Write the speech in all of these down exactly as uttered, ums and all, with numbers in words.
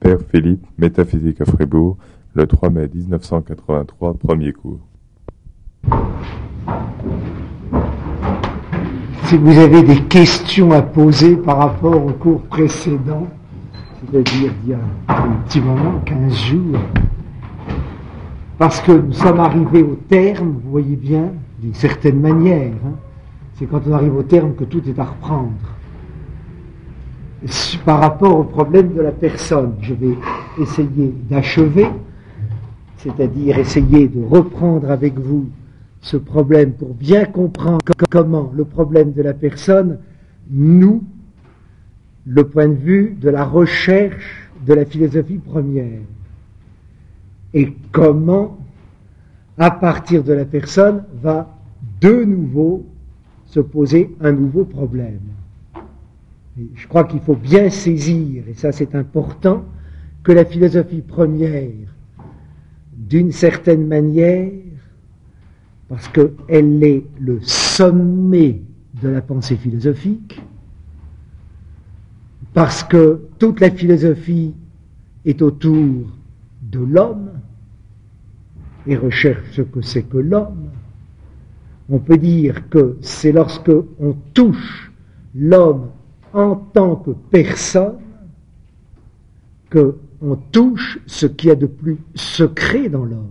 Père Philippe, Métaphysique à Fribourg, le trois mai mille neuf cent quatre-vingt-trois, premier cours. Si vous avez des questions à poser par rapport au cours précédent, c'est-à-dire d'il y a un petit moment, quinze jours, parce que nous sommes arrivés au terme, vous voyez bien, d'une certaine manière, hein, c'est quand on arrive au terme que tout est à reprendre. Par rapport au problème de la personne, je vais essayer d'achever, c'est-à-dire essayer de reprendre avec vous ce problème pour bien comprendre comment le problème de la personne noue le point de vue de la recherche de la philosophie première et comment, à partir de la personne, va de nouveau se poser un nouveau problème. Et je crois qu'il faut bien saisir, et ça c'est important, que la philosophie première, d'une certaine manière, parce qu'elle est le sommet de la pensée philosophique, parce que toute la philosophie est autour de l'homme et recherche ce que c'est que l'homme. On peut dire que c'est lorsque on touche l'homme en tant que personne qu'on touche ce qu'il y a de plus secret dans l'homme.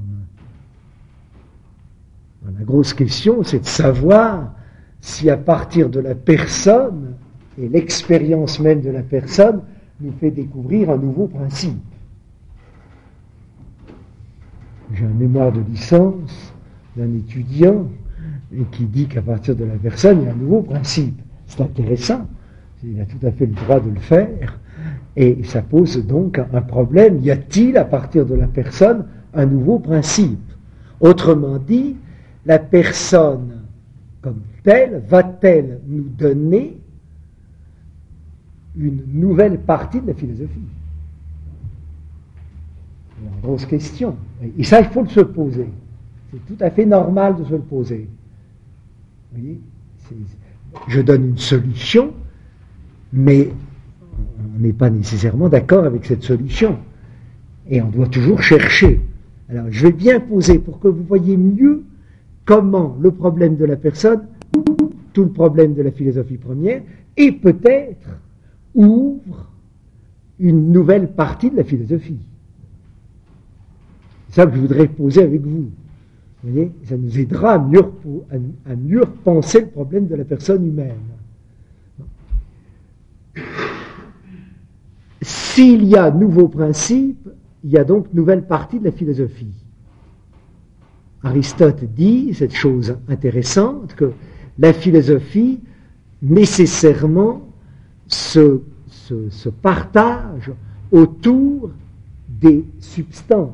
La grosse question, c'est de savoir si à partir de la personne et l'expérience même de la personne nous fait découvrir un nouveau principe. J'ai un mémoire de licence d'un étudiant et qui dit qu'à partir de la personne, il y a un nouveau principe. C'est intéressant, il a tout à fait le droit de le faire, et ça pose donc un problème. Y a-t-il à partir de la personne un nouveau principe? Autrement dit, la personne comme telle va-t-elle nous donner une nouvelle partie de la philosophie? C'est une grosse question. Et ça, il faut le se poser. C'est tout à fait normal de se le poser. Vous voyez, je donne une solution, mais on n'est pas nécessairement d'accord avec cette solution. Et on doit toujours chercher. Alors, je vais bien poser pour que vous voyez mieux comment le problème de la personne, tout le problème de la philosophie première, et peut-être ouvre une nouvelle partie de la philosophie. C'est ça que je voudrais poser avec vous. Vous voyez, ça nous aidera à mieux, à, à mieux penser le problème de la personne humaine. S'il y a nouveau principe, il y a donc nouvelle partie de la philosophie. Aristote dit cette chose intéressante, que la philosophie nécessairement se, se, se partage autour des substances.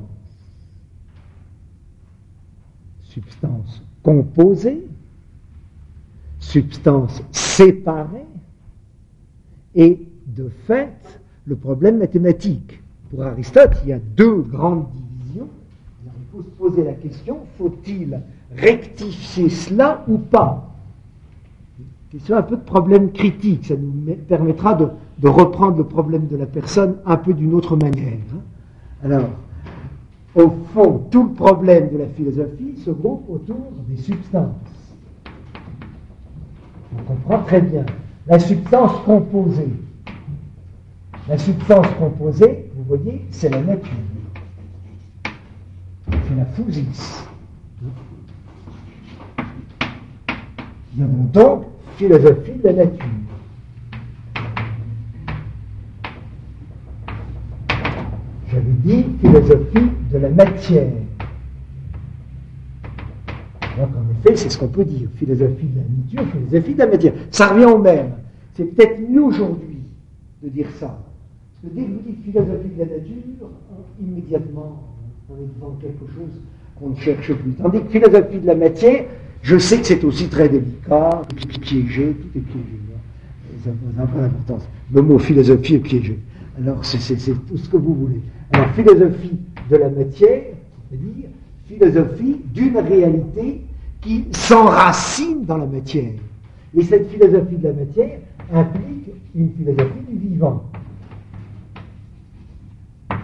Substances composées, substances séparées, et de fait, le problème mathématique. Pour Aristote, il y a deux grandes divisions. Alors, il faut se poser la question, faut-il rectifier cela ou pas? C'est un peu de problème critique, ça nous permettra de, de reprendre le problème de la personne un peu d'une autre manière. Alors, au fond, tout le problème de la philosophie se groupe autour des substances. On comprend très bien. La substance composée. La substance composée, vous voyez, c'est la nature. C'est la physis. Nous avons donc philosophie de la nature. J'avais dit philosophie de la matière. Donc en effet, c'est ce qu'on peut dire, philosophie de la nature, philosophie de la matière. Ça revient au même. C'est peut-être mieux aujourd'hui de dire ça. Parce que dès que vous dites philosophie de la nature, on, immédiatement, on est devant quelque chose qu'on ne cherche plus. Tandis que philosophie de la matière, je sais que c'est aussi très délicat, piégé, tout est piégé. Ça n'a pas d'importance. Le mot philosophie est piégé. Alors c'est, c'est, c'est tout ce que vous voulez. Alors philosophie de la matière, c'est-à-dire philosophie d'une réalité qui s'enracine dans la matière. Et cette philosophie de la matière implique une philosophie du vivant.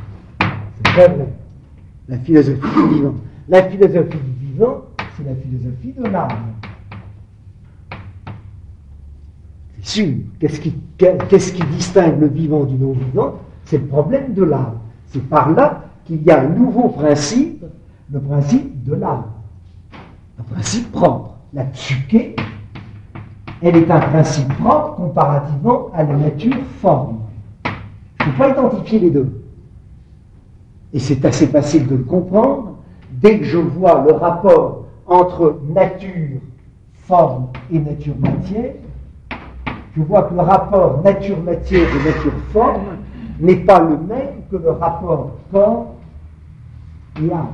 très vrai. La philosophie du vivant. La philosophie du vivant, c'est la philosophie de l'âme. C'est sûr. Qu'est-ce qui, qu'est-ce qui distingue le vivant du non-vivant? C'est le problème de l'âme. C'est par là qu'il y a un nouveau principe, le principe de l'âme. Un principe propre. La psyché, elle est un principe propre comparativement à la nature forme. Je ne peux pas identifier les deux. Et c'est assez facile de le comprendre dès que je vois le rapport entre nature, forme et nature-matière. Je vois que le rapport nature-matière et nature-forme n'est pas le même que le rapport corps et âme.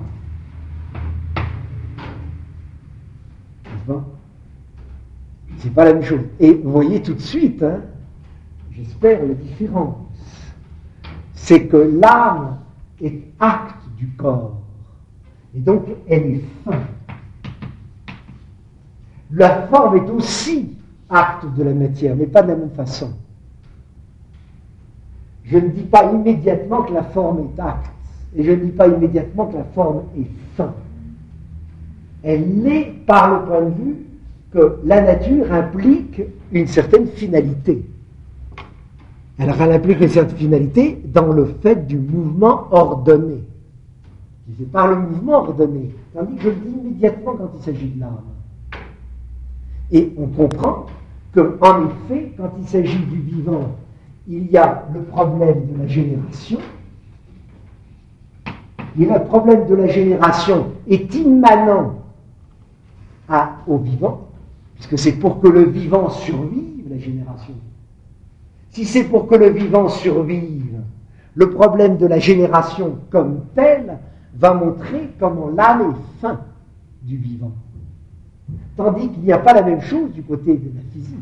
N'est-ce pas? C'est pas la même chose. Et vous voyez tout de suite, hein, j'espère, la différence. C'est que l'âme est acte du corps. Et donc, elle est fin. La forme est aussi acte de la matière, mais pas de la même façon. Je ne dis pas immédiatement que la forme est acte, et je ne dis pas immédiatement que la forme est fin. Elle l'est par le point de vue que la nature implique une certaine finalité. Alors elle implique une certaine finalité dans le fait du mouvement ordonné. C'est par le mouvement ordonné, tandis que je le dis immédiatement quand il s'agit de l'âme. Et on comprend qu'en effet, quand il s'agit du vivant, il y a le problème de la génération. Et le problème de la génération est immanent à, au vivant, puisque c'est pour que le vivant survive, la génération. Si c'est pour que le vivant survive, le problème de la génération comme tel va montrer comment l'âme est fin du vivant. Tandis qu'il n'y a pas la même chose du côté de la physique.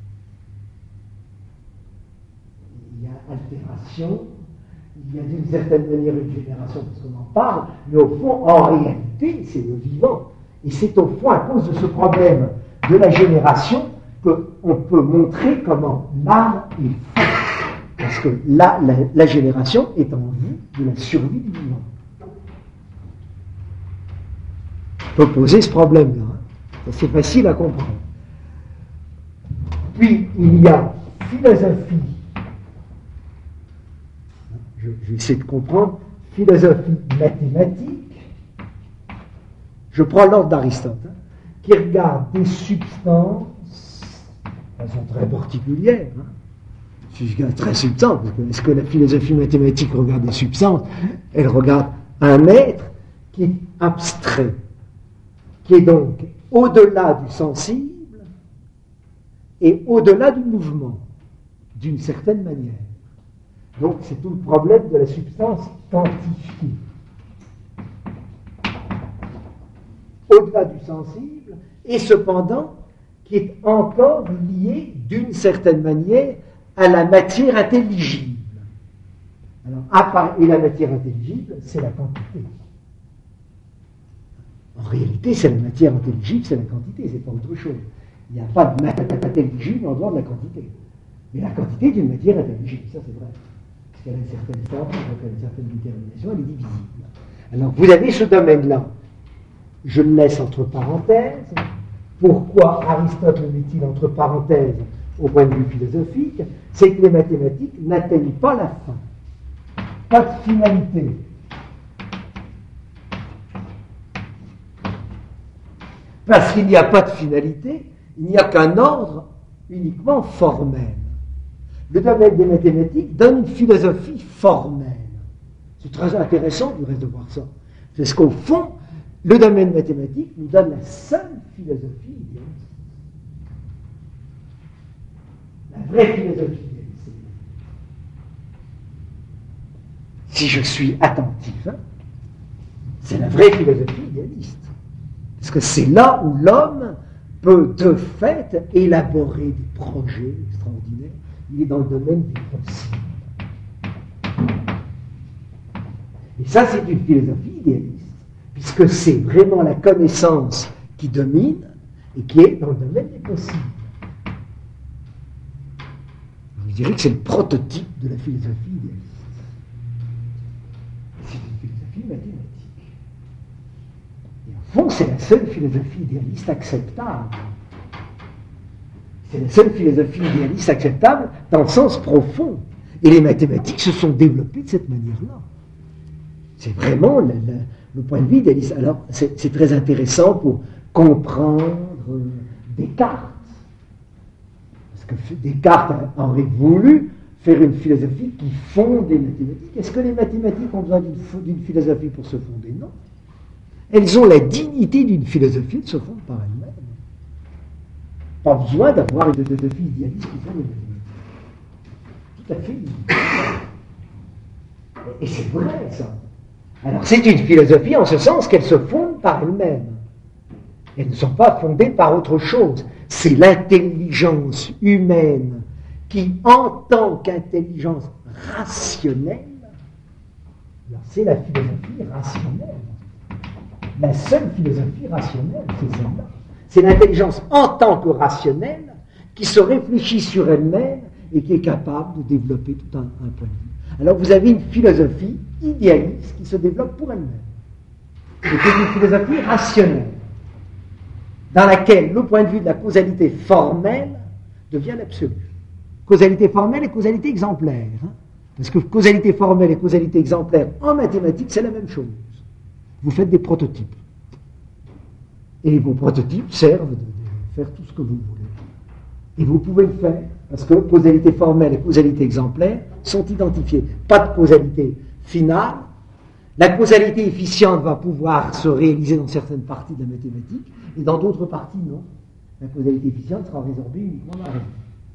Il y a altération, il y a d'une certaine manière une génération, parce qu'on en parle, mais au fond, en réalité, c'est le vivant. Et c'est au fond à cause de ce problème de la génération qu'on peut montrer comment l'âme est faite. Parce que là, la, la génération est en vue de la survie du vivant. On peut poser ce problème-là. Hein. C'est facile à comprendre. Puis, il y a philosophie. Je, je vais essayer de comprendre. Philosophie mathématique. Je prends l'ordre d'Aristote, hein, qui regarde des substances de façon très particulière. Hein. Très substance, parce que est-ce que la philosophie mathématique regarde des substances? Elle regarde un être qui est abstrait, qui est donc au-delà du sensible et au-delà du mouvement, d'une certaine manière. Donc c'est tout le problème de la substance quantifiée. Au-delà du sensible, et cependant qui est encore lié d'une certaine manière à la matière intelligible. Alors, à part, et la matière intelligible, c'est la quantité. En réalité, c'est la matière intelligible, c'est la quantité, c'est pas autre chose. Il n'y a pas de matière intelligible en dehors de la quantité. Mais la quantité d'une matière intelligible, ça c'est vrai. Parce qu'elle a une certaine forme, donc elle a une certaine détermination, elle est divisible. Alors, vous avez ce domaine-là. Je le laisse entre parenthèses. Pourquoi Aristote le met-il entre parenthèses au point de vue philosophique? C'est que les mathématiques n'atteignent pas la fin. Pas de finalité. Parce qu'il n'y a pas de finalité, il n'y a qu'un ordre uniquement formel. Le domaine des mathématiques donne une philosophie formelle. C'est très intéressant du reste de voir ça. Parce qu'au fond, le domaine mathématique nous donne la seule philosophie idéaliste. La vraie philosophie idéaliste. Si je suis attentif, hein, c'est la vraie philosophie idéaliste. Parce que c'est là où l'homme peut de fait élaborer des projets extraordinaires. Il est dans le domaine du possible. Et ça, c'est une philosophie idéaliste. Puisque c'est vraiment la connaissance qui domine et qui est dans le domaine des possibles. Je dirais que c'est le prototype de la philosophie idéaliste. C'est une philosophie mathématique. Et au fond, c'est la seule philosophie idéaliste acceptable. C'est la seule philosophie idéaliste acceptable dans le sens profond. Et les mathématiques se sont développées de cette manière-là. C'est vraiment le, le, le point de vue idéaliste. Alors, c'est, c'est très intéressant pour comprendre euh, Descartes. Parce que Descartes aurait voulu faire une philosophie qui fonde les mathématiques. Est-ce que les mathématiques ont besoin d'une, d'une philosophie pour se fonder? Non. Elles ont la dignité d'une philosophie de se fondre par elles-mêmes. Pas besoin d'avoir une philosophie idéaliste qui fonde les mathématiques. Tout à fait. Et c'est vrai, ça. Alors, c'est une philosophie en ce sens qu'elles se fondent par elles-mêmes. Elles ne sont pas fondées par autre chose. C'est l'intelligence humaine qui, en tant qu'intelligence rationnelle, c'est la philosophie rationnelle. La seule philosophie rationnelle, c'est celle-là. C'est l'intelligence en tant que rationnelle qui se réfléchit sur elle-même et qui est capable de développer tout un, un point de vue. Alors vous avez une philosophie idéaliste qui se développe pour elle-même. C'est une philosophie rationnelle, dans laquelle le point de vue de la causalité formelle devient l'absolu. Causalité formelle et causalité exemplaire. Hein, parce que causalité formelle et causalité exemplaire en mathématiques, c'est la même chose. Vous faites des prototypes. Et vos prototypes servent de, de faire tout ce que vous voulez. Et vous pouvez le faire, parce que causalité formelle et causalité exemplaire sont identifiées. Pas de causalité finale. La causalité efficiente va pouvoir se réaliser dans certaines parties de la mathématique, et dans d'autres parties, non. La causalité efficiente sera résorbée uniquement dans la raison.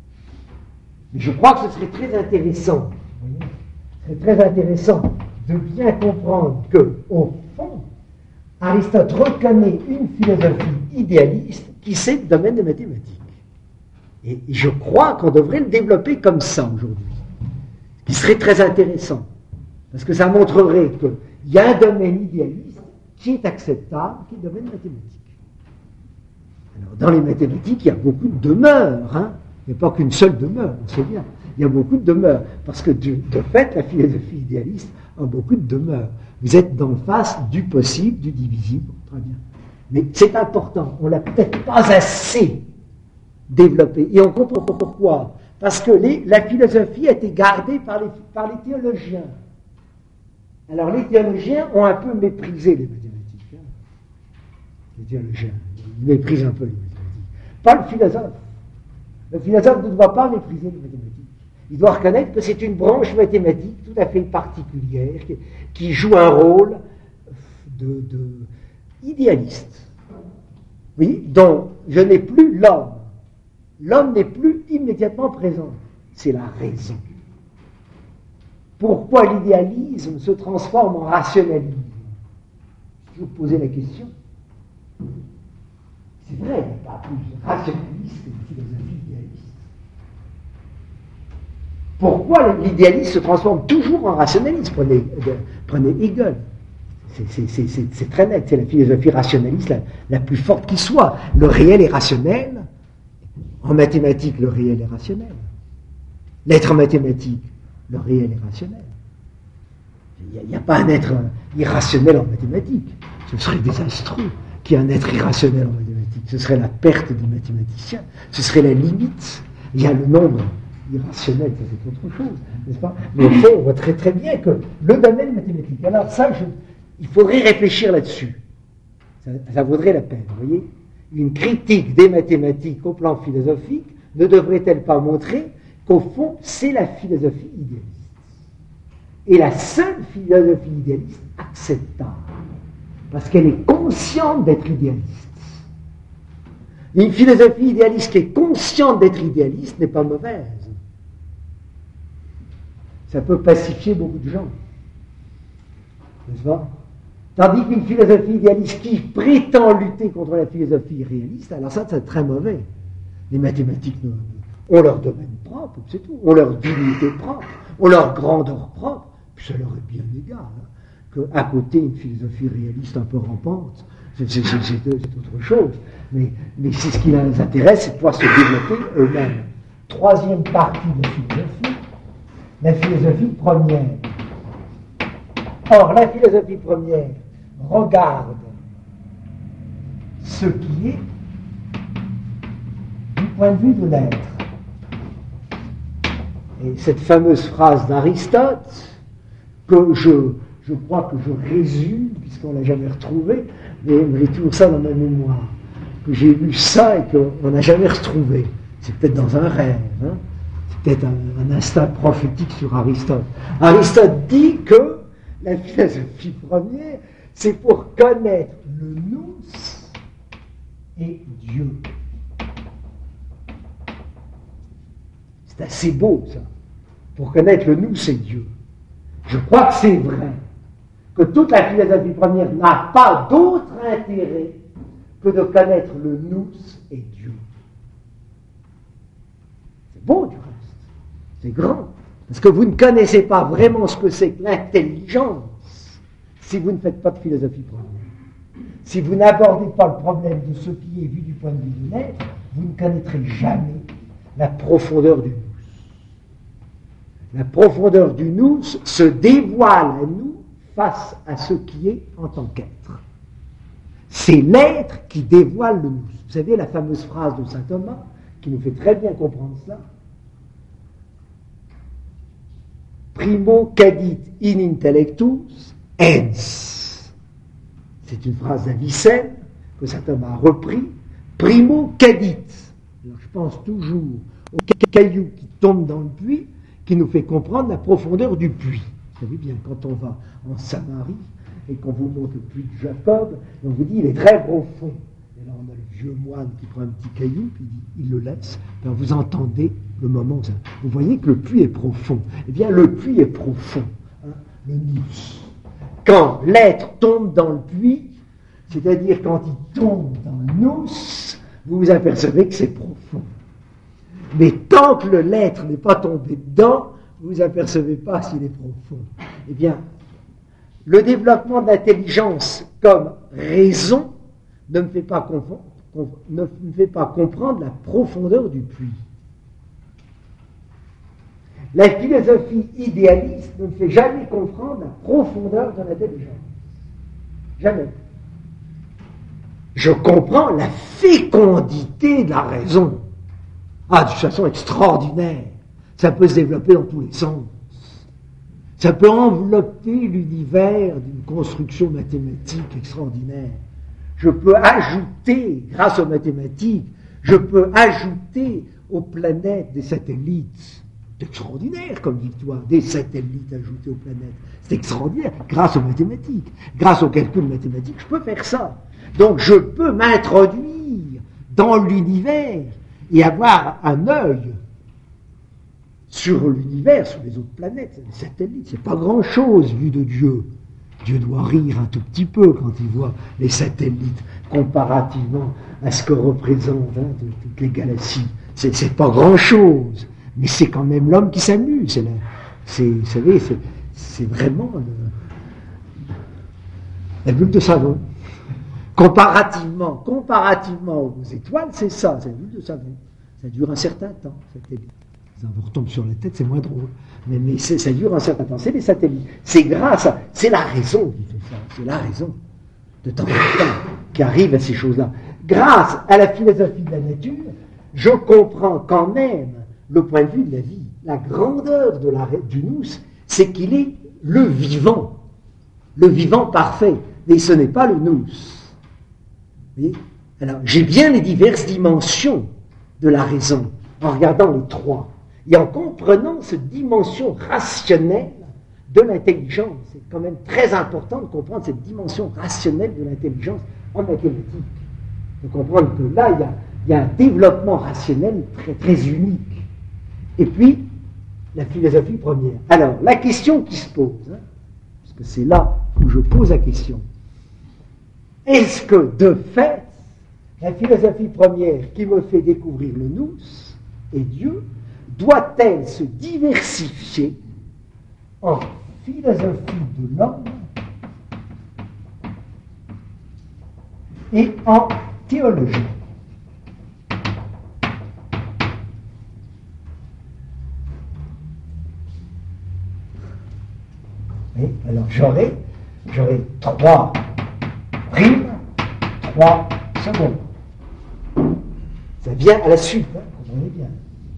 Mais je crois que ce serait très intéressant, vous voyez, ce serait très intéressant de bien comprendre que, au fond, Aristote reconnaît une philosophie idéaliste qui c'est le domaine des mathématiques. Et je crois qu'on devrait le développer comme ça aujourd'hui, ce qui serait très intéressant, parce que ça montrerait qu'il y a un domaine idéaliste qui est acceptable, qui est le domaine mathématique. Alors, dans les mathématiques, il y a beaucoup de demeures, hein. Il n'y a pas qu'une seule demeure, on sait bien. Il y a beaucoup de demeures, parce que de, de fait, la philosophie idéaliste a beaucoup de demeures. Vous êtes dans le face du possible, du divisible, très bien. Mais c'est important, on ne l'a peut-être pas assez développé. Et on comprend pourquoi. Parce que les, la philosophie a été gardée par les, par les théologiens. Alors les théologiens ont un peu méprisé les mathématiques. Hein. Les théologiens, ils méprisent un peu les mathématiques. Pas le philosophe. Le philosophe ne doit pas mépriser les mathématiques. Il doit reconnaître que c'est une branche mathématique tout à fait particulière qui, qui joue un rôle de, de idéaliste. Oui, dont je n'ai plus l'homme. L'homme n'est plus immédiatement présent. C'est la raison. Pourquoi l'idéalisme se transforme en rationalisme? Je vous posais la question. C'est vrai, il n'y a pas plus rationaliste que de philosophie idéaliste. Pourquoi l'idéalisme se transforme toujours en rationalisme? Prenez, euh, prenez Hegel. C'est, c'est, c'est, c'est, c'est très net, c'est la philosophie rationaliste la, la plus forte qui soit. Le réel est rationnel. En mathématiques, le réel est rationnel. L'être mathématique, le réel est rationnel. Il n'y a, a pas un être irrationnel en mathématiques. Ce serait désastreux qu'il y ait un être irrationnel en mathématiques. Ce serait la perte des mathématiciens. Ce serait la limite. Il y a le nombre irrationnel, ça c'est autre chose, n'est-ce pas? Mais au fond, on voit très très bien que le domaine mathématique, alors ça, je, il faudrait réfléchir là-dessus. Ça, ça vaudrait la peine, vous voyez? Une critique des mathématiques au plan philosophique ne devrait-elle pas montrer qu'au fond, c'est la philosophie idéaliste. Et la seule philosophie idéaliste acceptable. Parce qu'elle est consciente d'être idéaliste. Une philosophie idéaliste qui est consciente d'être idéaliste n'est pas mauvaise. Ça peut pacifier beaucoup de gens. N'est-ce pas? Tandis qu'une philosophie idéaliste qui prétend lutter contre la philosophie réaliste, alors ça, c'est très mauvais. Les mathématiques ont leur domaine propre, c'est tout. Ont leur dignité propre, ont leur grandeur propre, puis ça leur est bien égal. Hein, qu'à côté, une philosophie réaliste un peu rampante, c'est, c'est, c'est, c'est, c'est autre chose. Mais, mais c'est ce qui les intéresse, c'est de pouvoir se développer eux-mêmes. Troisième partie de la philosophie, la philosophie première. Or, la philosophie première regarde ce qui est du point de vue de l'être. Et cette fameuse phrase d'Aristote, que je, je crois que je résume, puisqu'on ne l'a jamais retrouvée, mais j'ai toujours ça dans ma mémoire, que j'ai lu ça et qu'on n'a jamais retrouvé. C'est peut-être dans un rêve, hein? C'est peut-être un, un instinct prophétique sur Aristote. Aristote dit que la philosophie première, c'est pour connaître le nous et Dieu. C'est assez beau, ça. Pour connaître le nous et Dieu. Je crois que c'est vrai. Que toute la philosophie première n'a pas d'autre intérêt que de connaître le nous et Dieu. C'est beau, du reste. C'est grand. Parce que vous ne connaissez pas vraiment ce que c'est que l'intelligence si vous ne faites pas de philosophie première. Si vous n'abordez pas le problème de ce qui est vu du point de vue de l'être, vous ne connaîtrez jamais la profondeur du nous. La profondeur du nous se dévoile à nous face à ce qui est en tant qu'être. C'est l'être qui dévoile le nous. Vous savez la fameuse phrase de saint Thomas qui nous fait très bien comprendre cela. Primo cadit in intellectus ens. C'est une phrase d'Avicenne que saint Thomas a repris. Primo cadit. Alors je pense toujours au caillou qui tombe dans le puits, qui nous fait comprendre la profondeur du puits. Vous savez bien, quand on va en Samarie et qu'on vous montre le puits de Jacob, on vous dit il est très profond. Et là on a le vieux moine qui prend un petit caillou, puis il, il le laisse. Puis vous entendez le moment où ça, vous voyez que le puits est profond. Eh bien, le puits est profond, hein, le nous. Quand l'être tombe dans le puits, c'est-à-dire quand il tombe dans le nous, vous vous apercevez que c'est profond. Mais tant que le l'être n'est pas tombé dedans, vous ne vous apercevez pas s'il est profond. Eh bien, le développement de l'intelligence comme raison ne me fait pas, confondre, ne me fait pas comprendre la profondeur du puits. La philosophie idéaliste ne me fait jamais comprendre la profondeur de l'intelligence. Jamais. Je comprends la fécondité de la raison. Ah, de façon extraordinaire. Ça peut se développer dans tous les sens. Ça peut envelopper l'univers d'une construction mathématique extraordinaire. Je peux ajouter, grâce aux mathématiques, je peux ajouter aux planètes des satellites. C'est extraordinaire comme victoire, des satellites ajoutés aux planètes. C'est extraordinaire, grâce aux mathématiques. Grâce aux calculs mathématiques, je peux faire ça. Donc je peux m'introduire dans l'univers et avoir un œil sur l'univers, sur les autres planètes, les satellites. C'est pas grand-chose vu de Dieu. Dieu doit rire un tout petit peu quand il voit les satellites comparativement à ce que représentent hein, toutes les galaxies. C'est, c'est pas grand-chose, mais c'est quand même l'homme qui s'amuse. C'est, la, c'est vous savez, c'est, c'est vraiment le, la bulle de savon. Comparativement, comparativement aux étoiles, c'est ça, c'est la bulle de savon. Ça dure un certain temps, satellite. Ça vous retombe sur la tête, c'est moins drôle. Mais, mais c'est, ça dure un certain temps. C'est les satellites. C'est grâce à... C'est la raison qui fait ça. C'est la raison, de temps en temps, qui arrive à ces choses-là. Grâce à la philosophie de la nature, je comprends quand même le point de vue de la vie. La grandeur de la, du nous, c'est qu'il est le vivant. Le vivant parfait. Mais ce n'est pas le nous. Vous voyez ? Alors, j'ai bien les diverses dimensions de la raison, en regardant les trois. Et en comprenant cette dimension rationnelle de l'intelligence. C'est quand même très important de comprendre cette dimension rationnelle de l'intelligence en mathématiques. De comprendre que là, il y a, il y a un développement rationnel très, très unique. Et puis, la philosophie première. Alors, la question qui se pose, hein, parce que c'est là où je pose la question, est-ce que, de fait, la philosophie première qui me fait découvrir le nous et Dieu, doit-elle se diversifier en philosophie de l'homme et en théologie? Oui, alors j'aurais j'aurai trois primes, trois secondes. Ça vient à la suite, hein, comprenez bien.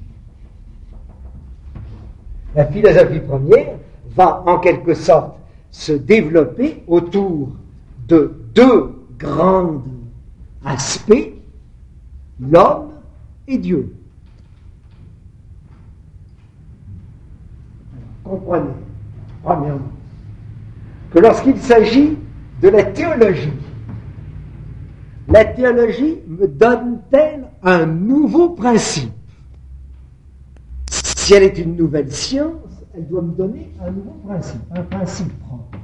La philosophie première va en quelque sorte se développer autour de deux grands aspects, l'homme et Dieu. Alors, comprenez, premièrement, que lorsqu'il s'agit de la théologie, la théologie me donne-t-elle un nouveau principe? Si elle est une nouvelle science, elle doit me donner un nouveau principe, un principe propre.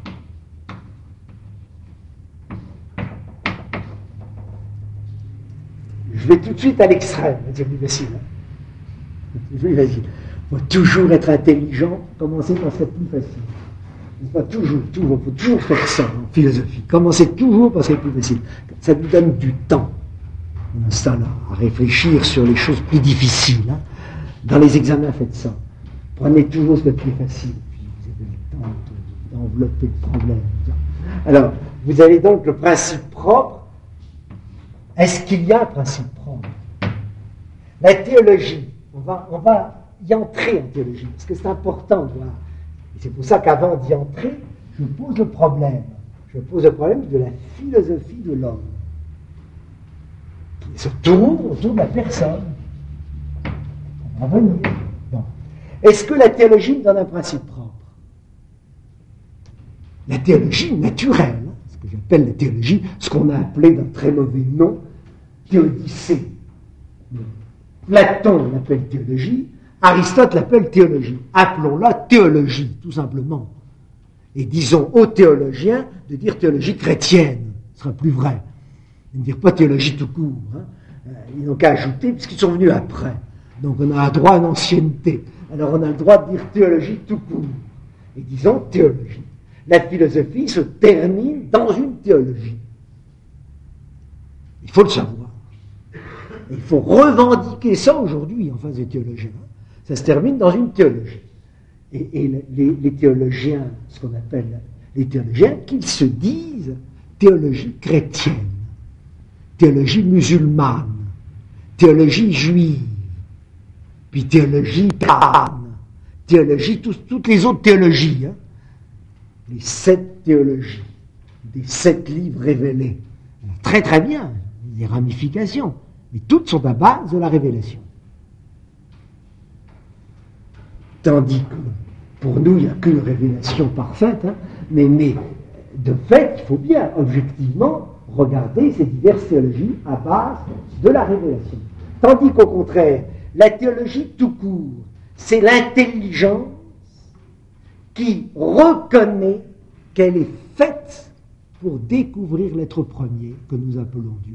Je vais tout de suite à l'extrême, c'est plus facile. Hein? C'est plus facile. Il faut toujours être intelligent, commencer par ce qui est plus facile. Il faut toujours, toujours, faut toujours faire ça en philosophie. Commencez toujours par ce qui est plus facile. Ça nous donne du temps, dans ce temps-là, à réfléchir sur les choses plus difficiles. Hein? Dans les examens, faites ça. Prenez toujours ce qui est plus facile, puis vous avez le temps d'envelopper le problème. Alors, vous avez donc le principe propre. Est-ce qu'il y a un principe propre? La théologie, on va, on va y entrer en théologie, parce que c'est important de voir. Et c'est pour ça qu'avant d'y entrer, je pose le problème. Je pose le problème de la philosophie de l'homme, qui se tourne autour de la personne. On va venir. Bon. Est-ce que la théologie me donne un principe propre? La théologie naturelle, ce que j'appelle la théologie, ce qu'on a appelé d'un très mauvais nom, théodicée. Platon l'appelle théologie, Aristote l'appelle théologie. Appelons-la théologie, tout simplement. Et disons aux théologiens de dire théologie chrétienne, ce sera plus vrai. Ils ne dire pas théologie tout court. Hein. Ils n'ont qu'à ajouter, puisqu'ils sont venus après. Donc on a un droit à une ancienneté. Alors on a le droit de dire théologie tout court. Et disons théologie. La philosophie se termine dans une théologie. Il faut le savoir. Et il faut revendiquer ça aujourd'hui en face des théologiens. Ça se termine dans une théologie. Et, et les, les théologiens, ce qu'on appelle les théologiens, qu'ils se disent théologie chrétienne, théologie musulmane, théologie juive, puis théologie pagane, théologie, tout, toutes les autres théologies, hein, les sept théologies, des sept livres révélés. Très très bien, des ramifications, mais toutes sont à base de la révélation. Tandis que pour nous, il n'y a qu'une révélation parfaite, hein, mais, mais de fait, il faut bien objectivement regarder ces diverses théologies à base de la révélation. Tandis qu'au contraire, la théologie tout court, c'est l'intelligence qui reconnaît qu'elle est faite pour découvrir l'être premier que nous appelons Dieu.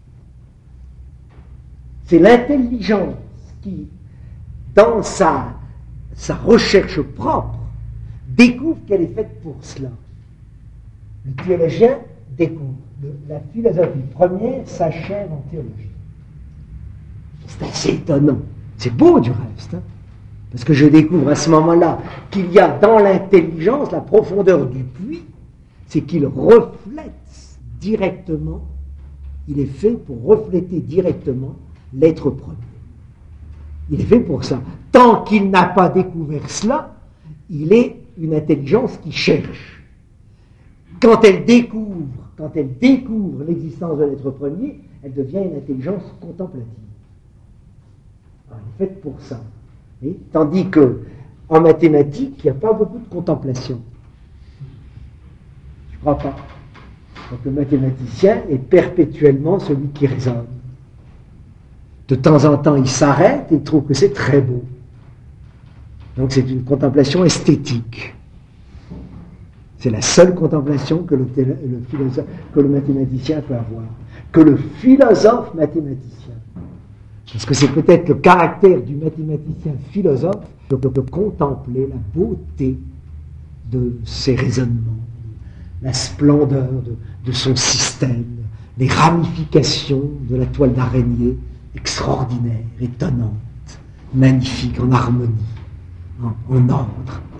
C'est l'intelligence qui, dans sa, sa recherche propre, découvre qu'elle est faite pour cela. Le théologien découvre. Le, la philosophie première s'achève en théologie. C'est assez étonnant. C'est beau du reste, hein, parce que je découvre à ce moment-là qu'il y a dans l'intelligence la profondeur du puits, c'est qu'il reflète directement, il est fait pour refléter directement l'être premier. Il est fait pour ça. Tant qu'il n'a pas découvert cela, il est une intelligence qui cherche. Quand elle découvre, quand elle découvre l'existence de l'être premier, elle devient une intelligence contemplative. Alors, elle est faite pour ça. Et, tandis que en mathématiques, il n'y a pas beaucoup de contemplation. Je ne crois pas. Donc le mathématicien est perpétuellement celui qui raisonne. De temps en temps, il s'arrête et il trouve que c'est très beau. Donc c'est une contemplation esthétique. C'est la seule contemplation que le, le, philosophe, que le mathématicien peut avoir. Que le philosophe mathématicien. Parce que c'est peut-être le caractère du mathématicien philosophe de, de, de contempler la beauté de ses raisonnements, la splendeur de, de son système, les ramifications de la toile d'araignée, extraordinaire, étonnante, magnifique, en harmonie, en, en ordre,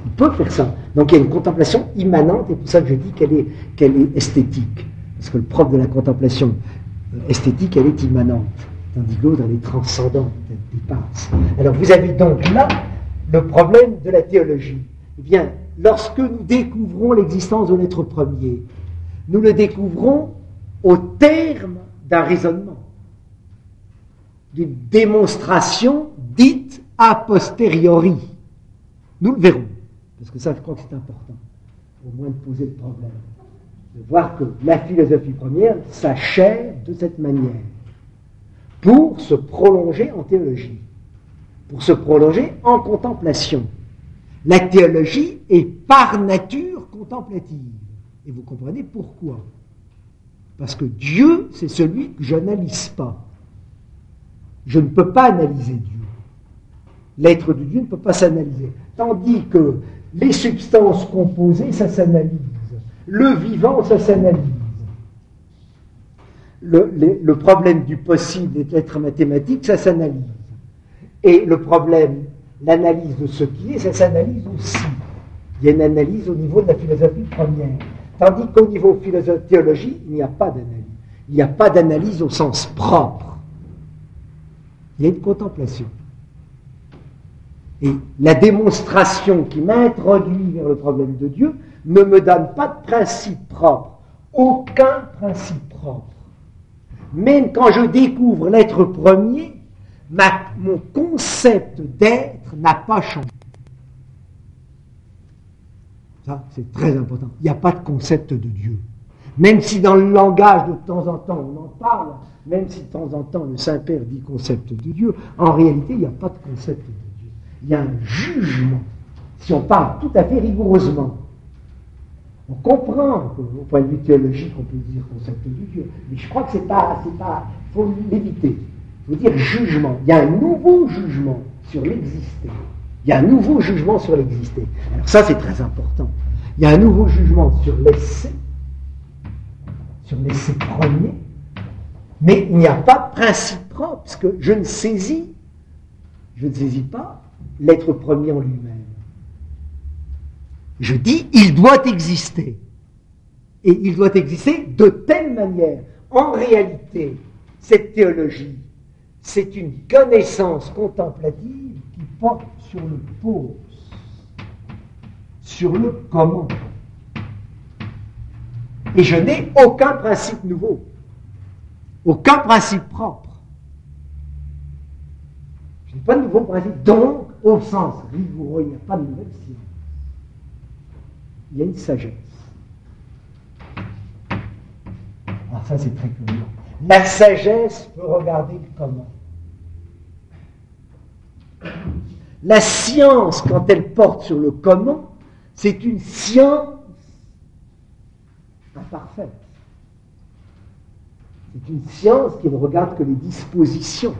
Il peut faire ça. Donc il y a une contemplation immanente, et pour ça que je dis qu'elle est, qu'elle est esthétique. Parce que le propre de la contemplation esthétique, elle est immanente. Tandis que l'autre, elle est transcendante, elle dépasse. Alors vous avez donc là le problème de la théologie. Eh bien, lorsque nous découvrons l'existence de l'être premier, nous le découvrons au terme d'un raisonnement, d'une démonstration dite a posteriori. Nous le verrons, parce que ça, je crois que c'est important, au moins de poser le problème, de voir que la philosophie première s'achève de cette manière, pour se prolonger en théologie, pour se prolonger en contemplation. La théologie est par nature contemplative. Et vous comprenez pourquoi. Parce que Dieu, c'est celui que je n'analyse pas. Je ne peux pas analyser Dieu. L'être de Dieu ne peut pas s'analyser. Tandis que les substances composées, ça s'analyse. Le vivant, ça s'analyse. Le, le, le problème du possible et de l'être mathématique, ça s'analyse. Et le problème, l'analyse de ce qui est, ça s'analyse aussi. Il y a une analyse au niveau de la philosophie première. Tandis qu'au niveau philosophe théologie, il n'y a pas d'analyse. Il n'y a pas d'analyse au sens propre. Il y a une contemplation. Et la démonstration qui m'introduit vers le problème de Dieu ne me donne pas de principe propre. Aucun principe propre. Même quand je découvre l'être premier, ma, mon concept d'être n'a pas changé. Ça, c'est très important. Il n'y a pas de concept de Dieu. Même si dans le langage, de temps en temps, on en parle, même si de temps en temps le Saint-Père dit concept de Dieu, en réalité, il n'y a pas de concept de Dieu. Il y a un jugement. Si on parle tout à fait rigoureusement, on comprend qu'au point de vue théologique, on peut dire concept de Dieu, mais je crois que c'est pas, c'est pas, il faut l'éviter. Il faut dire jugement. Il y a un nouveau jugement sur l'existé. Il y a un nouveau jugement sur l'existé. Alors ça, c'est très important. Il y a un nouveau jugement sur l'essai, sur l'essai premier, mais il n'y a pas de principe propre, parce que je ne saisis, je ne saisis pas l'être premier en lui-même. Je dis, il doit exister. Et il doit exister de telle manière. En réalité, cette théologie, c'est une connaissance contemplative qui porte sur le pause, sur le comment. Et je n'ai aucun principe nouveau, aucun principe propre. Je n'ai pas de nouveau principe. Donc, au sens rigoureux, il n'y a pas de nouvelle science. Il y a une sagesse. Alors ça, c'est très curieux. La sagesse peut regarder le comment. La science, quand elle porte sur le comment, c'est une science imparfaite. C'est une science qui ne regarde que les dispositions.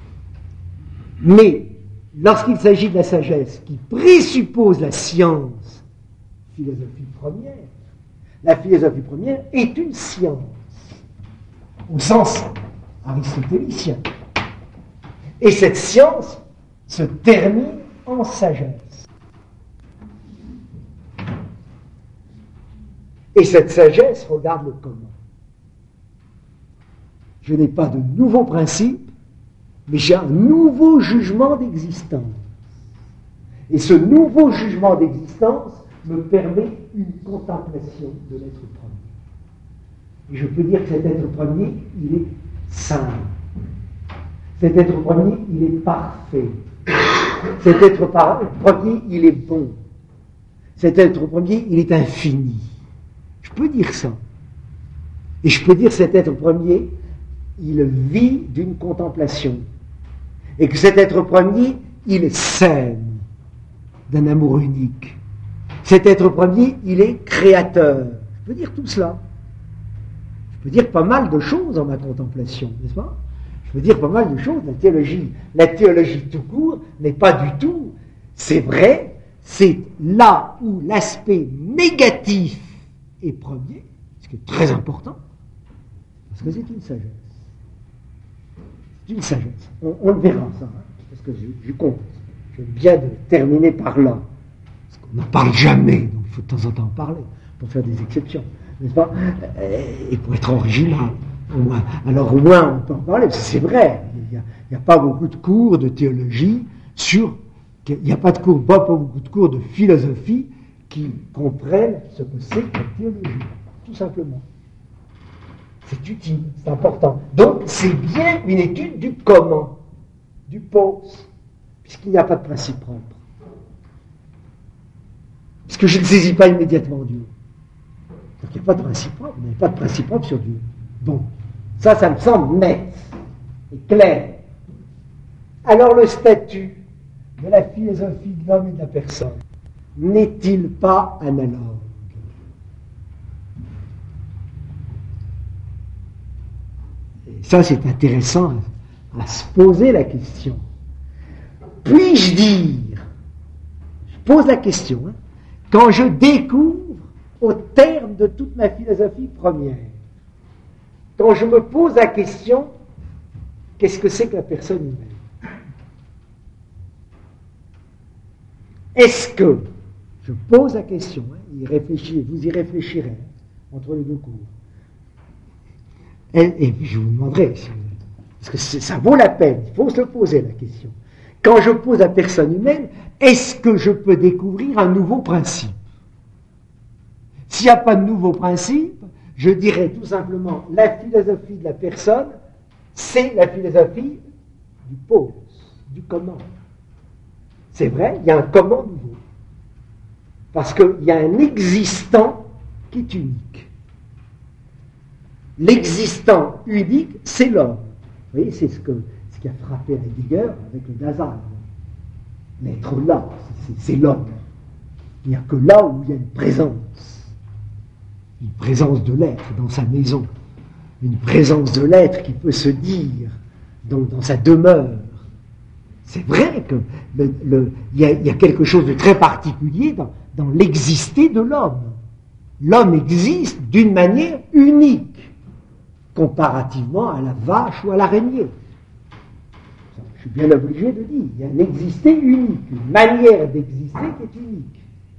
Mais, lorsqu'il s'agit de la sagesse qui présuppose la science, philosophie première, la philosophie première est une science, au sens aristotélicien. Et cette science se termine en sagesse. Et cette sagesse regarde le comment. Je n'ai pas de nouveaux principes, mais j'ai un nouveau jugement d'existence. Et ce nouveau jugement d'existence me permet une contemplation de l'être premier. Et je peux dire que cet être premier, il est saint. Cet être premier, il est parfait. Cet être premier, il est bon. Cet être premier, il est infini. Je peux dire ça. Et je peux dire que cet être premier, il vit d'une contemplation. Et que cet être premier, il s'aime d'un amour unique. Cet être premier, il est créateur. Je peux dire tout cela. Je peux dire pas mal de choses dans ma contemplation, n'est-ce pas? Je peux dire pas mal de choses. La théologie, la théologie tout court n'est pas du tout, c'est vrai, c'est là où l'aspect négatif est premier, ce qui est très important, parce que c'est une sagesse. C'est une sagesse. On, on le verra, ça, hein, parce que je, je compte. Je viens de terminer par là. Parce On n'en parle jamais, donc il faut de temps en temps en parler, pour faire des exceptions, n'est-ce pas? Et pour être original. Au moins. Alors au moins on peut en parler, parce que c'est vrai, il n'y a, a pas beaucoup de cours de théologie sur, il n'y a pas de cours, pas, pas beaucoup de cours de philosophie qui comprennent ce que c'est que la théologie, tout simplement. C'est utile, c'est important. Donc c'est bien une étude du comment, du pause, puisqu'il n'y a pas de principe propre. Puisque je ne saisis pas immédiatement Dieu. Donc il n'y a pas de principe propre, il n'y a pas de principe propre sur Dieu. Bon, ça, ça me semble net et clair. Alors le statut de la philosophie de l'homme et de la personne n'est-il pas analogue? Et ça, c'est intéressant à, à se poser la question. Puis-je dire, je pose la question, hein, quand je découvre au terme de toute ma philosophie première, quand je me pose la question, qu'est-ce que c'est que la personne humaine? Est-ce que, je pose la question, hein, y réfléchir, vous y réfléchirez hein, entre les deux cours, et, et puis je vous demanderai, si vous, parce que ça vaut la peine, il faut se poser la question. Quand je pose la personne humaine, est-ce que je peux découvrir un nouveau principe? S'il n'y a pas de nouveau principe, je dirais tout simplement, la philosophie de la personne, c'est la philosophie du pause, du comment. C'est vrai, il y a un comment nouveau. Parce qu'il y a un existant qui est unique. L'existant unique, c'est l'homme. Vous voyez, c'est ce, que, ce qui a frappé Heidegger avec le Dasein. L'être là, c'est, c'est l'homme. Il n'y a que là où il y a une présence. Une présence de l'être dans sa maison, une présence de l'être qui peut se dire donc dans sa demeure. C'est vrai que le, le, y, a, y a quelque chose de très particulier dans, dans l'exister de l'homme. L'homme existe d'une manière unique, comparativement à la vache ou à l'araignée. Je suis bien obligé de dire, il y a un exister unique, une manière d'exister qui est unique.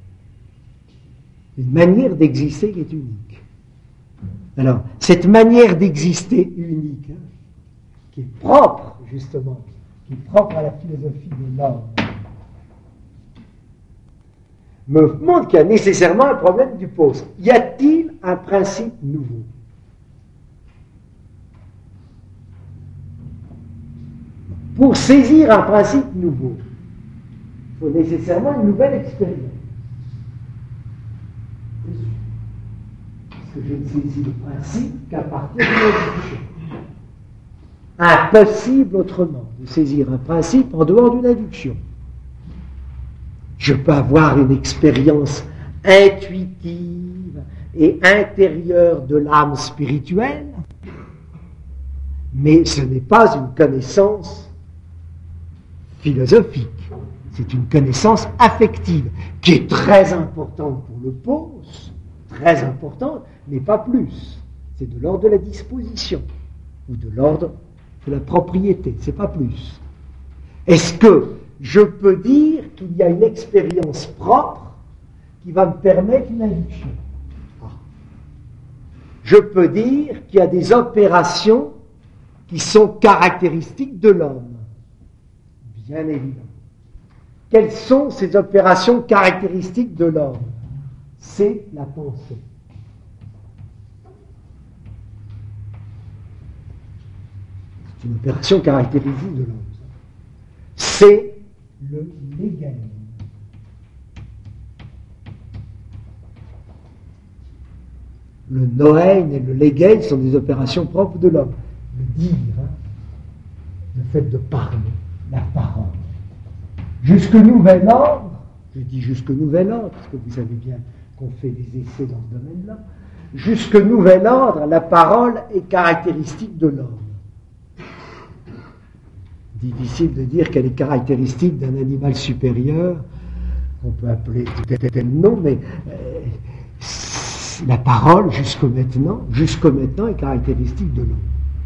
Une manière d'exister qui est unique. Alors, cette manière d'exister unique, hein, qui est propre, justement, qui est propre à la philosophie de l'homme, me montre qu'il y a nécessairement un problème du pause. Y a-t-il un principe nouveau? Pour saisir un principe nouveau, il faut nécessairement une nouvelle expérience. Parce que je ne saisis le principe qu'à partir de l'induction. Impossible autrement de saisir un principe en dehors d'une induction. Je peux avoir une expérience intuitive et intérieure de l'âme spirituelle, mais ce n'est pas une connaissance philosophique. C'est une connaissance affective, qui est très importante pour le pause, très importante, mais pas plus. C'est de l'ordre de la disposition, ou de l'ordre de la propriété, c'est pas plus. Est-ce que je peux dire qu'il y a une expérience propre qui va me permettre une induction? Ah. Je peux dire qu'il y a des opérations qui sont caractéristiques de l'homme. Bien évidemment. Quelles sont ces opérations caractéristiques de l'homme? C'est la pensée. C'est une opération caractéristique de l'homme. C'est le léganisme. Le noène et le légain sont des opérations propres de l'homme. Le dire, hein, le fait de parler, la parole. Jusque nouvel ordre, je dis jusque nouvel ordre, parce que vous savez bien qu'on fait des essais dans ce domaine-là, jusque nouvel ordre, la parole est caractéristique de l'homme. Difficile de dire qu'elle est caractéristique d'un animal supérieur, qu'on peut appeler peut-être tel nom, mais euh, la parole, jusqu'au maintenant, jusqu'au maintenant, est caractéristique de l'homme.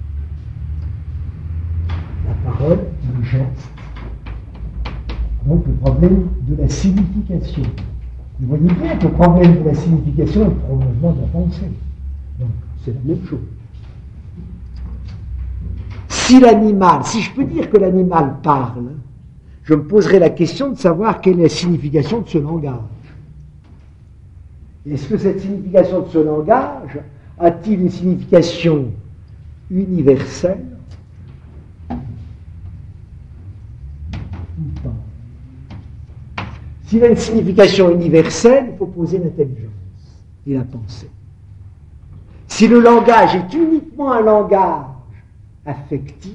La parole, le geste. Donc le problème de la signification. Vous voyez bien que le problème de la signification est le prolongement de la pensée. Donc, c'est la même chose. Si l'animal, si je peux dire que l'animal parle, je me poserai la question de savoir quelle est la signification de ce langage. Est-ce que cette signification de ce langage a-t-il une signification universelle ou pas? S'il a une signification universelle, il faut poser l'intelligence et la pensée. Si le langage est uniquement un langage affectif,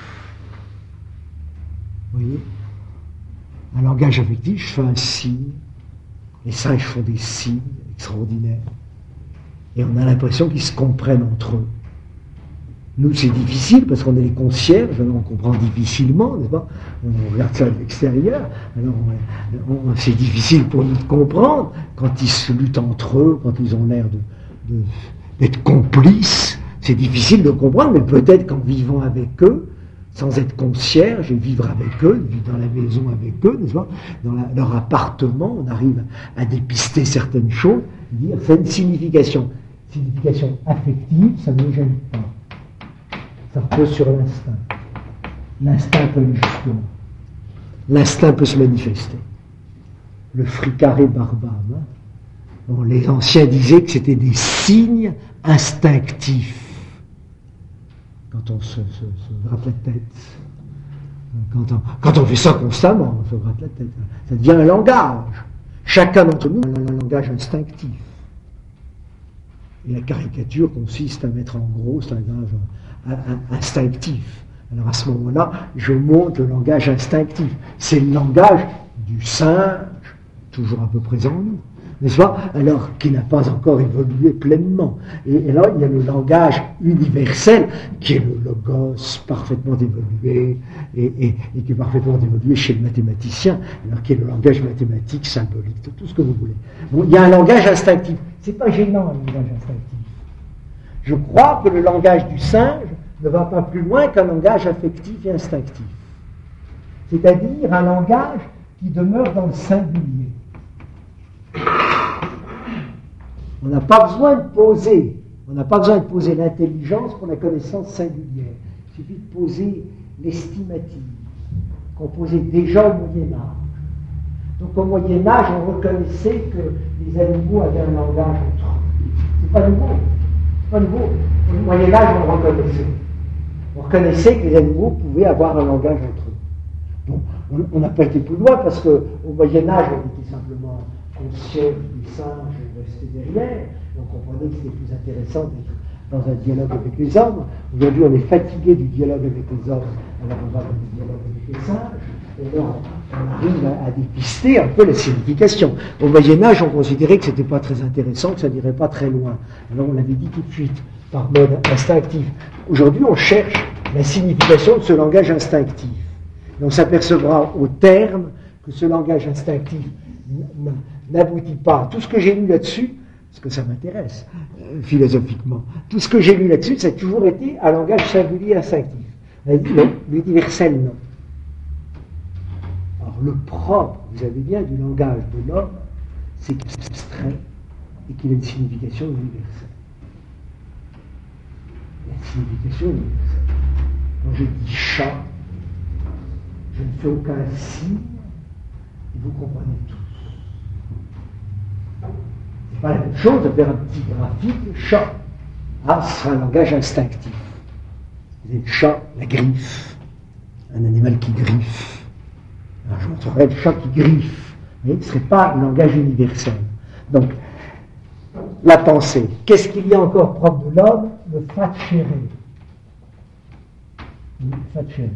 vous voyez, un langage affectif, je fais un signe, les singes font des signes extraordinaires, et on a l'impression qu'ils se comprennent entre eux. Nous, c'est difficile parce qu'on est les concierges, alors on comprend difficilement, n'est-ce pas? On regarde ça de l'extérieur, alors on, on, c'est difficile pour nous de comprendre quand ils se luttent entre eux, quand ils ont l'air de, de, d'être complices. C'est difficile de comprendre, mais peut-être qu'en vivant avec eux, sans être concierge et vivre avec eux, vivre dans la maison avec eux, n'est-ce pas? Dans la, leur appartement, on arrive à dépister certaines choses, dire c'est une signification. Signification affective, ça ne me gêne pas. Ça repose sur l'instinct. L'instinct peut justement. L'instinct peut se manifester. Le fricaré barbare. Hein? Bon, les anciens disaient que c'était des signes instinctifs. Quand on se, se, se gratte la tête. Quand on, quand on fait ça constamment, on se gratte la tête. Ça devient un langage. Chacun d'entre nous a un langage instinctif. Et la caricature consiste à mettre en gros ce langage instinctif. Alors à ce moment-là, je montre le langage instinctif. C'est le langage du singe, toujours un peu présent en nous, n'est-ce pas? Alors qui n'a pas encore évolué pleinement. Et, et là, il y a le langage universel, qui est le logos parfaitement évolué, et, et, et qui est parfaitement évolué chez le mathématicien, alors qui est le langage mathématique, symbolique, tout ce que vous voulez. Bon, il y a un langage instinctif. C'est pas gênant, un langage instinctif. Je crois que le langage du singe ne va pas plus loin qu'un langage affectif et instinctif. C'est-à-dire un langage qui demeure dans le singulier. On n'a pas besoin de poser, on n'a pas besoin de poser l'intelligence pour la connaissance singulière. Il suffit de poser l'estimative, qu'on posait déjà au Moyen-Âge. Donc au Moyen-Âge, on reconnaissait que les animaux avaient un langage entre eux. C'est pas nouveau. C'est pas nouveau. Au Moyen-Âge, on le reconnaissait. On reconnaissait que les animaux pouvaient avoir un langage entre eux. Bon, on n'a pas été plus loin parce qu'au Moyen-Âge, on était simplement concierge des singes et restait derrière. On comprenait que c'était plus intéressant d'être dans un dialogue avec les hommes. Aujourd'hui, on est fatigué du dialogue avec les hommes, alors on va dans le dialogue avec les singes. Et là, on arrive à, à dépister un peu la signification. Au Moyen-Âge, on considérait que c'était pas très intéressant, que ça n'irait pas très loin. Alors on l'avait dit tout de suite, par mode instinctif. Aujourd'hui, on cherche la signification de ce langage instinctif. Et on s'apercevra au terme que ce langage instinctif n'aboutit pas. Tout ce que j'ai lu là-dessus, parce que ça m'intéresse euh, philosophiquement, tout ce que j'ai lu là-dessus, ça a toujours été un langage singulier instinctif. On a dit non, l'universel non. Alors le propre, vous savez bien, du langage de l'homme, c'est qu'il est abstrait et qu'il a une signification universelle. La signification universelle. Quand je dis chat, je ne fais aucun signe et vous comprenez tous. C'est pas la même chose de faire un petit graphique chat. Ah, ce sera un langage instinctif. Vous avez le chat, la griffe, un animal qui griffe. Alors je montrerai le chat qui griffe. Mais ce ne serait pas un langage universel. Donc, la pensée. Qu'est-ce qu'il y a encore propre de l'homme? Le facere. Le facere.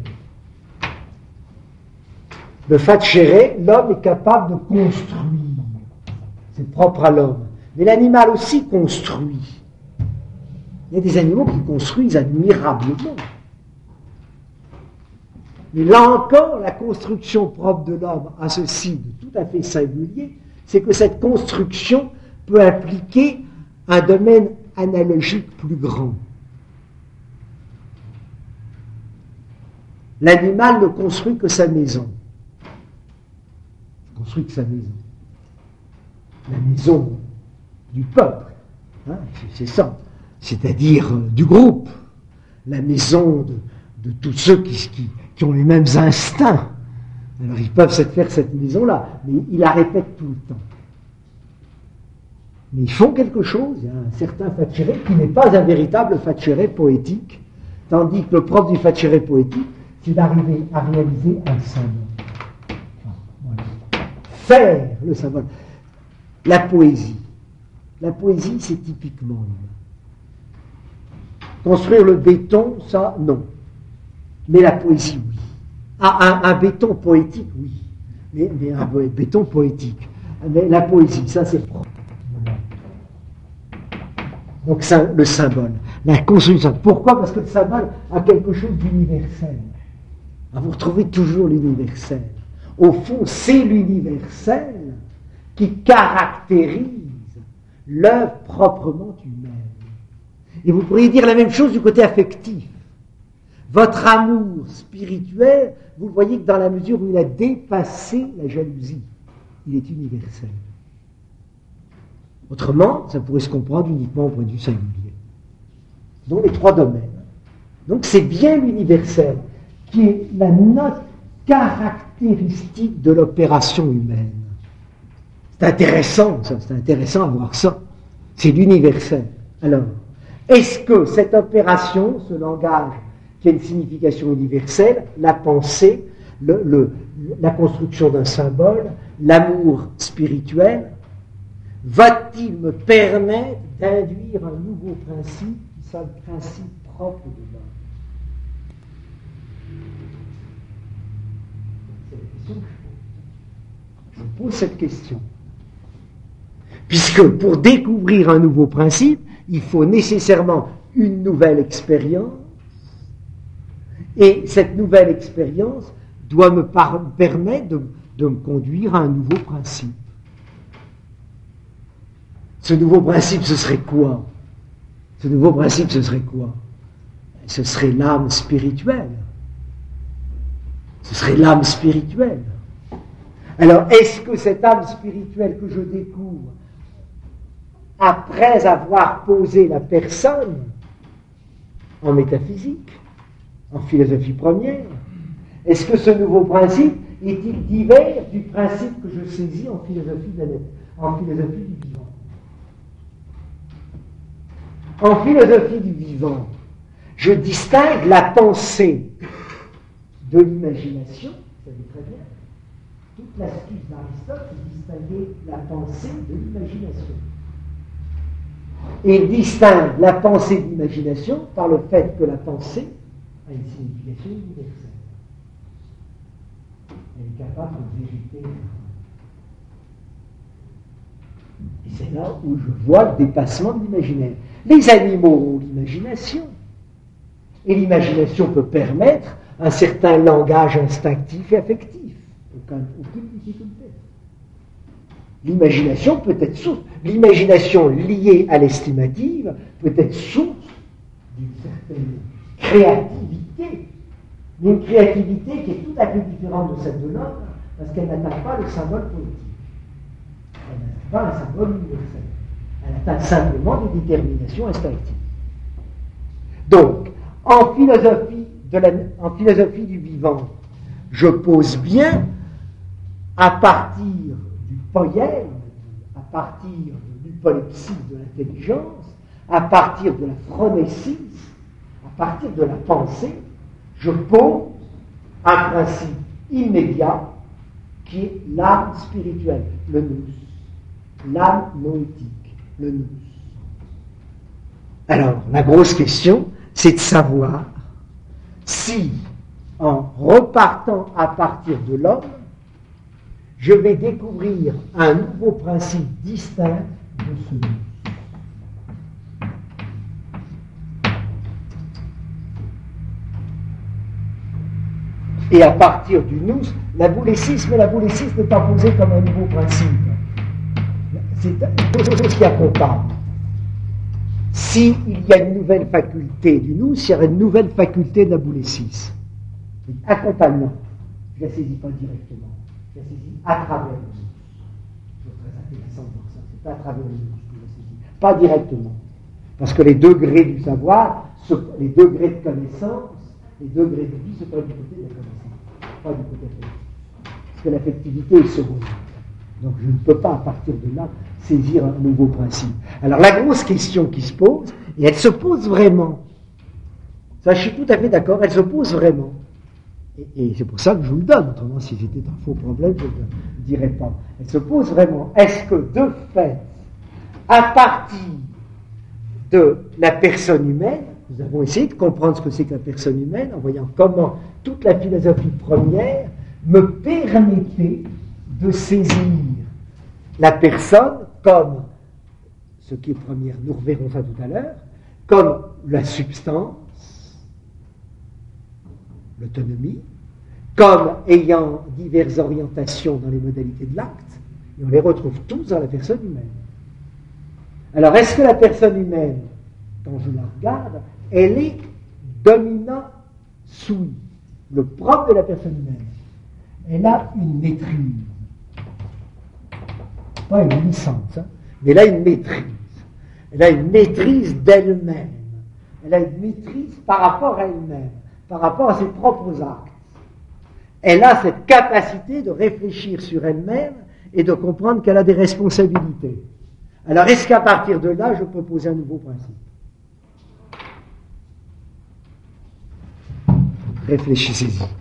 Le facere, l'homme est capable de construire. C'est propre à l'homme. Mais l'animal aussi construit. Il y a des animaux qui construisent admirablement. Mais là encore, la construction propre de l'homme a ceci de tout à fait singulier, c'est que cette construction peut impliquer un domaine analogique plus grand. L'animal ne construit que sa maison. Il ne construit que sa maison. la maison du peuple, hein, c'est ça, c'est-à-dire euh, du groupe, la maison de, de tous ceux qui, qui, qui ont les mêmes instincts. Alors ils peuvent se faire cette maison-là, mais ils la répètent tout le temps. Mais ils font quelque chose, il y a un certain Facere qui n'est pas un véritable Facere poétique, tandis que le propre du Facere poétique, c'est d'arriver à réaliser un symbole. Voilà. Faire le symbole. La poésie. La poésie, c'est typiquement humain. Construire le béton, ça, non. Mais la poésie, oui. Ah, un, un béton poétique, oui. Mais, mais un béton poétique. Mais la poésie, ça, c'est propre. Voilà. Donc, ça, le symbole. La construction. Pourquoi? Parce que le symbole a quelque chose d'universel. Ah, vous retrouvez toujours l'universel. Au fond, c'est l'universel qui caractérise l'œuvre proprement humaine. Et vous pourriez dire la même chose du côté affectif. Votre amour spirituel, vous voyez que dans la mesure où il a dépassé la jalousie, il est universel. Autrement, ça pourrait se comprendre uniquement au point de vue singulier. Donc les trois domaines. Donc c'est bien l'universel qui est la note caractéristique de l'opération humaine. C'est intéressant, ça, c'est intéressant à voir ça. C'est l'universel. Alors, est-ce que cette opération, ce langage qui a une signification universelle, la pensée, le, le, la construction d'un symbole, l'amour spirituel, va-t-il me permettre d'induire un nouveau principe qui soit le principe propre de l'homme? C'est la question que je pose. Je pose cette question. Puisque pour découvrir un nouveau principe, il faut nécessairement une nouvelle expérience, et cette nouvelle expérience doit me par- permettre de, de me conduire à un nouveau principe. Ce nouveau principe, ce serait quoi? Ce nouveau principe, ce serait quoi? Ce serait l'âme spirituelle. Ce serait l'âme spirituelle. Alors, est-ce que cette âme spirituelle que je découvre, après avoir posé la personne en métaphysique, en philosophie première, est-ce que ce nouveau principe est-il divers du principe que je saisis en philosophie, de la, en philosophie du vivant? En philosophie du vivant, je distingue la pensée de l'imagination, vous savez très bien, toute l'astuce d'Aristote, c'est distinguer la pensée de l'imagination. Et il distingue la pensée de l'imagination par le fait que la pensée a une signification universelle. Elle est capable de vérité. Et c'est là où je vois le dépassement de l'imaginaire. Les animaux ont l'imagination. Et l'imagination peut permettre un certain langage instinctif et affectif. Aucun, aucune difficulté. L'imagination peut être source. L'imagination liée à l'estimative peut être source d'une certaine créativité. Mais une créativité qui est tout à fait différente de celle de l'homme, parce qu'elle n'atteint pas le symbole politique. Elle n'atteint pas un symbole universel. Elle atteint simplement des déterminations instinctives. Donc, en philosophie, de la, en philosophie du vivant, je pose bien, à partir du poième, à partir de l'hypolepsie de l'intelligence, à partir de la phronésis, à partir de la pensée, je pose un principe immédiat qui est l'âme spirituelle, le nous, l'âme noétique, le nous. Alors, la grosse question, c'est de savoir si, en repartant à partir de l'homme, je vais découvrir un nouveau principe distinct de ce nous. Et à partir du nous, l'aboulécisme, l'aboulécisme n'est pas posé comme un nouveau principe. C'est quelque chose qui accompagne. S'il y a une nouvelle faculté du nous, il y aurait une nouvelle faculté d'aboulécisme. Accompagnement. Je ne la saisis pas directement. Je la saisis à travers le nous. C'est très intéressant de voir ça. C'est à travers les autres que je saisis. Pas directement. Parce que les degrés du savoir, les degrés de connaissance, les degrés de vie se trouvent du côté de la connaissance, pas du côté affectif. Parce que l'affectivité est secondaire. Donc je ne peux pas, à partir de là, saisir un nouveau principe. Alors la grosse question qui se pose, et elle se pose vraiment, ça je suis tout à fait d'accord, elle se pose vraiment. Et, et c'est pour ça que je vous le donne, autrement si c'était un faux problème, je ne le dirais pas. Elle se pose vraiment, est-ce que de fait, à partir de la personne humaine, nous avons essayé de comprendre ce que c'est que la personne humaine en voyant comment toute la philosophie première me permettait de saisir la personne comme ce qui est première, nous reverrons ça tout à l'heure, comme la substance, l'autonomie, comme ayant diverses orientations dans les modalités de l'acte, et on les retrouve tous dans la personne humaine. Alors, est-ce que la personne humaine, quand je la regarde, elle est dominant sui? Le propre de la personne humaine, elle a une maîtrise. Pas une licence, hein, mais elle a une maîtrise. Elle a une maîtrise d'elle-même. Elle a une maîtrise par rapport à elle-même, par rapport à ses propres actes. Elle a cette capacité de réfléchir sur elle-même et de comprendre qu'elle a des responsabilités. Alors, est-ce qu'à partir de là, je peux poser un nouveau principe? Réfléchissez-y.